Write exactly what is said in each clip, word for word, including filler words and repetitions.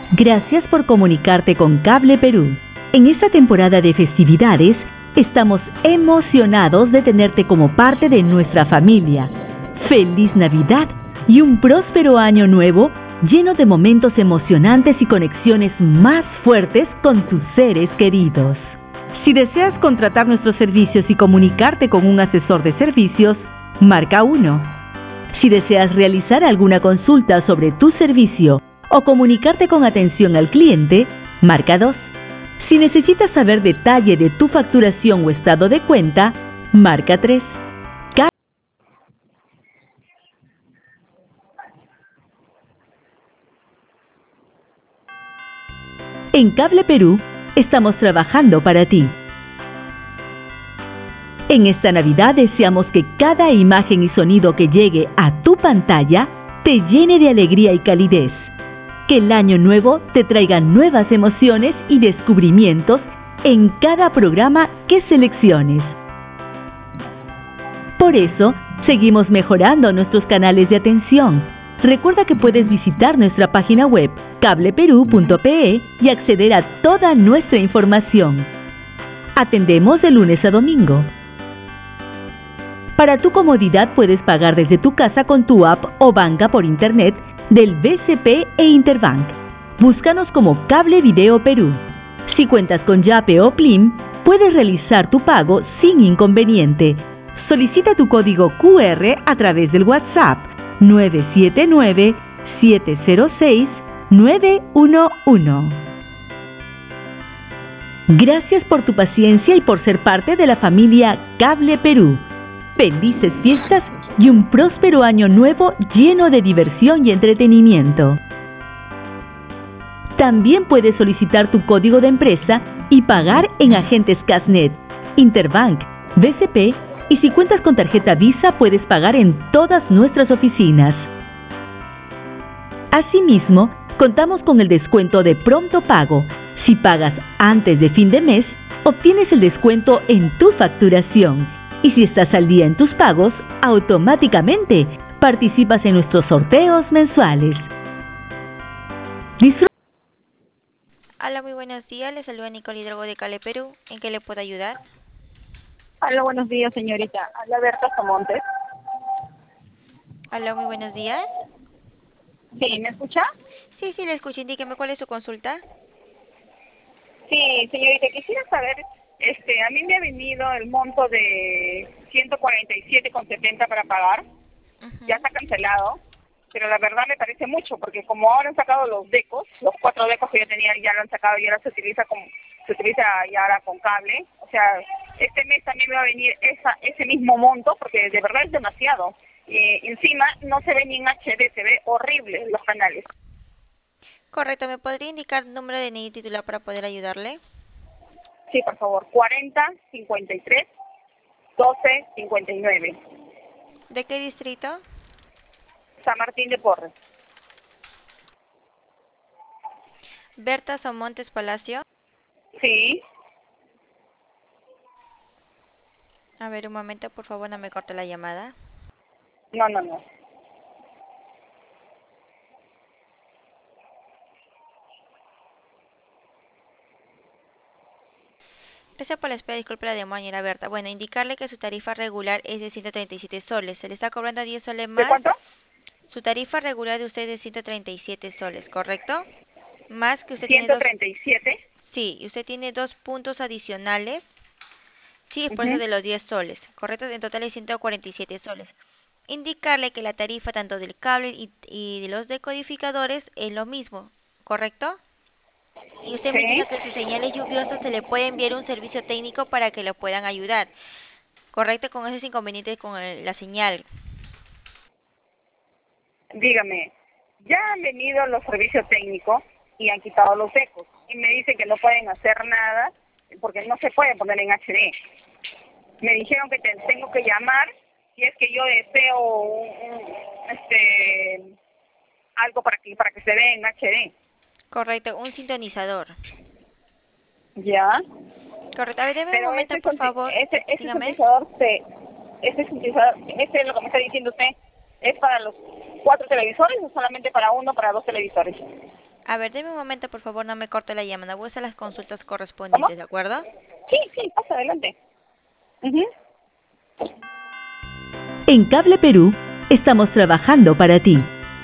Gracias por comunicarte con Cable Perú. En esta temporada de festividades, estamos emocionados de tenerte como parte de nuestra familia. ¡Feliz Navidad y un próspero año nuevo lleno de momentos emocionantes y conexiones más fuertes con tus seres queridos! Si deseas contratar nuestros servicios y comunicarte con un asesor de servicios, marca uno. Si deseas realizar alguna consulta sobre tu servicio o comunicarte con atención al cliente, marca dos. Si necesitas saber detalle de tu facturación o estado de cuenta, marca tres. En Cable Perú, estamos trabajando para ti. En esta Navidad deseamos que cada imagen y sonido que llegue a tu pantalla te llene de alegría y calidez. Que el año nuevo te traiga nuevas emociones y descubrimientos en cada programa que selecciones. Por eso, seguimos mejorando nuestros canales de atención. Recuerda que puedes visitar nuestra página web cable perú punto pe y acceder a toda nuestra información. Atendemos de lunes a domingo. Para tu comodidad puedes pagar desde tu casa con tu app o banca por internet del B C P e Interbank. Búscanos como Cable Video Perú. Si cuentas con Yape o Plim, puedes realizar tu pago sin inconveniente. Solicita tu código Q R a través del WhatsApp nueve siete nueve, siete cero seis, nueve uno uno. Gracias por tu paciencia y por ser parte de la familia Cable Perú. Felices fiestas y un próspero año nuevo lleno de diversión y entretenimiento. También puedes solicitar tu código de empresa y pagar en agentes Casnet, Interbank, B C P y si cuentas con tarjeta Visa puedes pagar en todas nuestras oficinas. Asimismo, contamos con el descuento de pronto pago. Si pagas antes de fin de mes, obtienes el descuento en tu facturación. Y si estás al día en tus pagos, automáticamente participas en nuestros sorteos mensuales. Disfruta. Hola, muy buenos días. Les saluda Nicole Hidrogo de Cable Perú. ¿En qué le puedo ayudar? Hola, buenos días, señorita. Habla Berta Somontes. Hola, muy buenos días. Sí, ¿me escucha? Sí, sí, le escucho. Indíqueme cuál es su consulta. Sí, señorita, quisiera saber, este, a mí me ha venido el monto de ciento cuarenta y siete con setenta para pagar. Uh-huh. Ya está cancelado, pero la verdad me parece mucho, porque como ahora han sacado los decos, los cuatro decos que yo tenía ya lo han sacado y ahora se utiliza con, se utiliza ya ahora con cable. O sea, este mes también me va a venir esa, ese mismo monto, porque de verdad es demasiado. Y encima no se ve ni en H D, se ve horrible los canales. Correcto, ¿me podría indicar el número de N I titular para poder ayudarle? Sí, por favor, cuarenta, cincuenta y tres, doce, cincuenta y nueve. ¿De qué distrito? San Martín de Porres. Berta Somontes Palacio. Sí. A ver, un momento, por favor, no me corte la llamada. No, no, no. Gracias por la espera, disculpe la demora, señora Berta. Bueno, indicarle que su tarifa regular es de ciento treinta y siete soles. Se le está cobrando diez soles más. ¿De cuánto? Su tarifa regular de usted es de ciento treinta y siete soles, ¿correcto? Más que usted tiene ciento dos... treinta y siete. Sí, y usted tiene dos puntos adicionales. Sí, es por eso Uh-huh. de los diez soles, ¿correcto? En total es ciento cuarenta y siete soles. Indicarle que la tarifa tanto del cable y, y de los decodificadores es lo mismo, ¿correcto? Y usted me Sí. indica que sus señales lluviosas se le puede enviar un servicio técnico para que lo puedan ayudar, ¿correcto? Con esos inconvenientes con el- la señal. Dígame, ya han venido los servicios técnicos y han quitado los ecos. Y me dicen que no pueden hacer nada porque no se puede poner en H D. Me dijeron que te- tengo que llamar si es que yo deseo un, un, este algo para que para que se vea en H D. Correcto, un sintonizador. Ya. Correcto, a ver, deme un Pero momento, ese por sonti- favor. ese ese Dígame. sintetizador se ese sintetizador, ese es lo que me está diciendo usted, ¿es para los cuatro televisores o solamente para uno, para dos televisores? A ver, deme un momento, por favor, no me corte la llamada. Voy a hacer las consultas ¿Cómo? correspondientes, ¿de acuerdo? Sí, sí, pasa adelante. Ujú. En Cable Perú estamos trabajando para ti.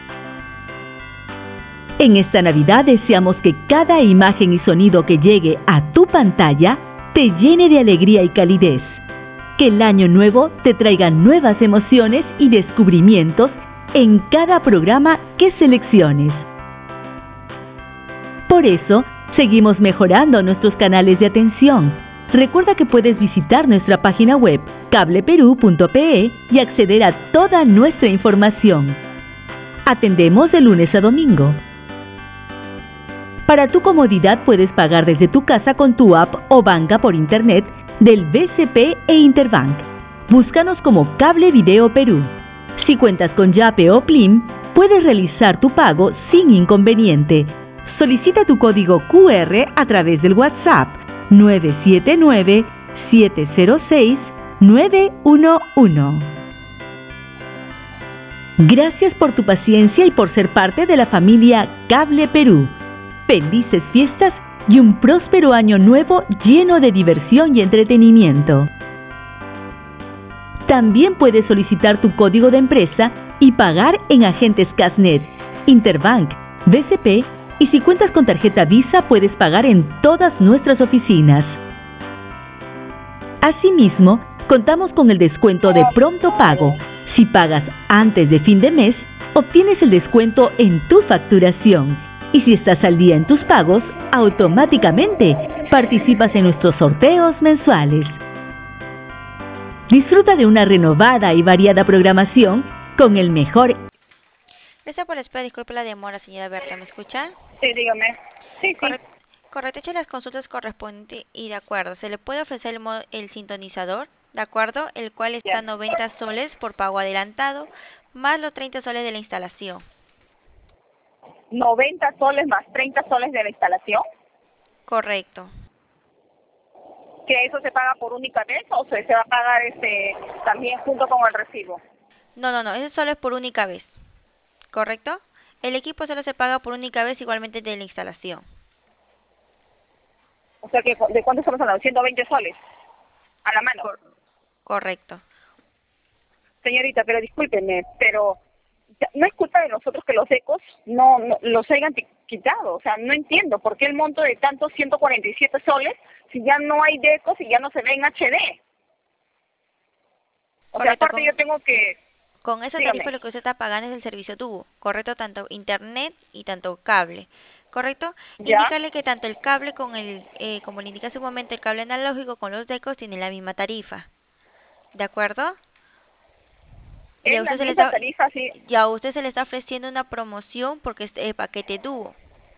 En esta Navidad deseamos que cada imagen y sonido que llegue a tu pantalla te llene de alegría y calidez. Que el año nuevo te traiga nuevas emociones y descubrimientos en cada programa que selecciones. Por eso, seguimos mejorando nuestros canales de atención. Recuerda que puedes visitar nuestra página web cableperú punto pe y acceder a toda nuestra información. Atendemos de lunes a domingo. Para tu comodidad puedes pagar desde tu casa con tu app o banca por internet del B C P e Interbank. Búscanos como Cable Video Perú. Si cuentas con Yape o Plim, puedes realizar tu pago sin inconveniente. Solicita tu código Q R a través del WhatsApp nueve siete nueve, siete cero seis, nueve uno uno. Gracias por tu paciencia y por ser parte de la familia Cable Perú. Felices fiestas y un próspero año nuevo lleno de diversión y entretenimiento. También puedes solicitar tu código de empresa y pagar en agentes Casnet, Interbank, B C P y si cuentas con tarjeta Visa puedes pagar en todas nuestras oficinas. Asimismo, contamos con el descuento de pronto pago. Si pagas antes de fin de mes, obtienes el descuento en tu facturación. Y si estás al día en tus pagos, automáticamente participas en nuestros sorteos mensuales. Disfruta de una renovada y variada programación con el mejor. Gracias por la espera, disculpe la demora, señora Berta, ¿me escucha? Sí, dígame. Sí, sí. Correcto. Correcto, hecho las consultas correspondientes y de acuerdo. Se le puede ofrecer el, mo- el sintonizador, ¿de acuerdo? El cual está a Ya. noventa soles por pago adelantado, más los treinta soles de la instalación. noventa soles más treinta soles de la instalación. Correcto. ¿Que eso se paga por única vez o se, se va a pagar este también junto con el recibo? No, no, no, eso solo es por única vez. ¿Correcto? El equipo solo se paga por única vez igualmente de la instalación. O sea, que ¿de cuánto estamos hablando? ciento veinte soles a la mano. Cor- correcto. Señorita, pero discúlpeme, pero ya- no es culpa de nosotros que los ecos no, no los hayan ti- quitado. O sea, no entiendo por qué el monto de tantos ciento cuarenta y siete soles si ya no hay de ecos y ya no se ve en H D. O sea, Correcto, aparte con, yo tengo que... con esa Dígame. tarifa lo que usted está pagando es el servicio tubo, correcto, tanto internet y tanto cable, correcto. ¿Ya? Indicarle que tanto el cable con el, eh, como le indica hace un momento, el cable analógico con los decos tienen la misma tarifa, ¿de acuerdo? Y a Es la usted se le misma está, tarifa, sí. y a usted se le está ofreciendo una promoción porque es el paquete dúo.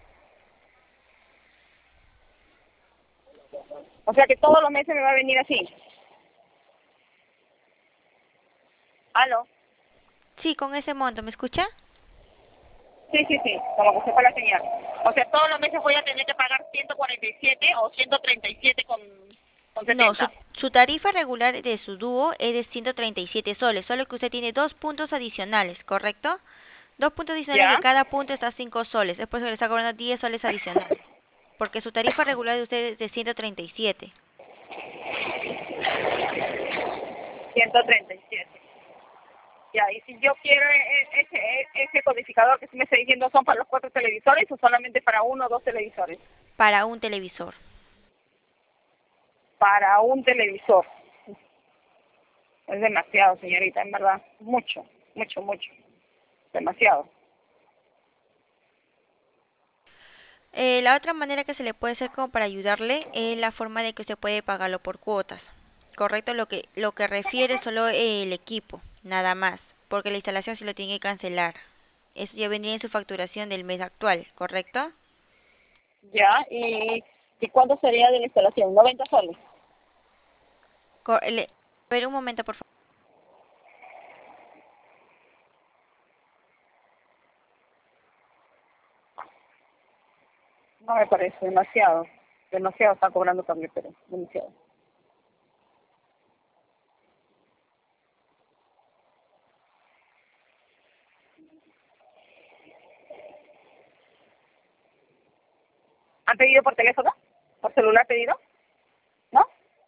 O sea que todos los meses me va a venir así. ¿Aló? Sí, con ese monto, ¿me escucha? Sí, sí, sí, como que se fue la señal. O sea, todos los meses voy a tener que pagar ciento cuarenta y siete o ciento treinta y siete con, con No, su, setenta. su tarifa regular de su dúo es de ciento treinta y siete soles, solo que usted tiene dos puntos adicionales, ¿correcto? Dos puntos adicionales que ¿Ya? cada punto está a cinco soles, es por eso que le está cobrando diez soles adicionales, porque su tarifa regular de usted es de ciento treinta y siete. ciento treinta y siete. Ya, y si yo quiero e- e- ese, e- ese codificador que usted me está diciendo, ¿son para los cuatro televisores o solamente para uno o dos televisores? Para un televisor. Para un televisor. Es demasiado, señorita, en verdad. Mucho, mucho, mucho. Demasiado. Eh, la otra manera que se le puede hacer como para ayudarle es la forma de que usted puede pagarlo por cuotas. Correcto, lo que lo que refiere solo el equipo, nada más, porque la instalación se lo tiene que cancelar. Eso ya vendría en su facturación del mes actual, ¿correcto? Ya, ¿y, y cuánto sería de la instalación? noventa soles. Co- le- Pero un momento, por favor. No me parece, demasiado. Demasiado está cobrando cable, pero demasiado. ¿Han pedido por teléfono? ¿Por celular pedido? ¿No?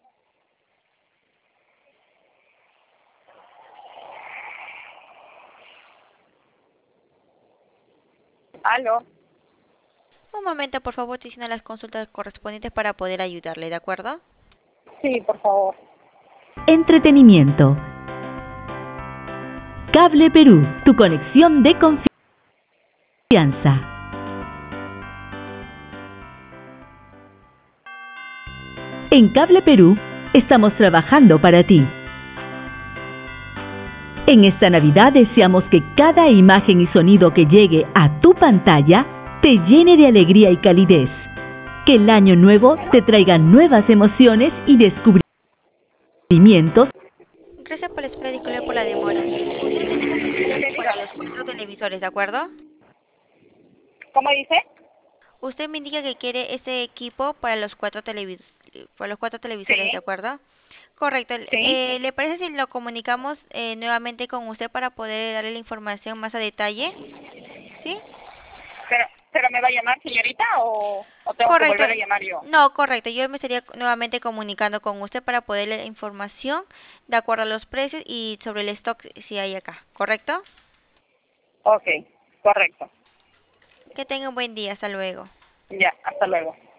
¿Aló? Un momento, por favor, estoy haciendo las consultas correspondientes para poder ayudarle, ¿de acuerdo? Sí, por favor. Entretenimiento. Cable Perú, tu conexión de confianza. En Cable Perú estamos trabajando para ti. En esta Navidad deseamos que cada imagen y sonido que llegue a tu pantalla te llene de alegría y calidez. Que el año nuevo te traiga nuevas emociones y descubrimientos. Gracias por la espera, disculpe por la demora. Para los cuatro televisores, ¿de acuerdo? ¿Cómo dice? Usted me indica que quiere ese equipo para los cuatro televis para los cuatro televisores, Sí. ¿de acuerdo? Correcto. Sí. Eh, ¿le parece si lo comunicamos eh, nuevamente con usted para poder darle la información más a detalle? ¿Sí? ¿Pero, pero me va a llamar, señorita, o, o tengo Correcto. que volver a llamar yo? No, correcto. Yo me estaría nuevamente comunicando con usted para poderle la información de acuerdo a los precios y sobre el stock si hay acá, ¿correcto? Ok, correcto. Que tenga un buen día. Hasta luego. Ya, hasta luego.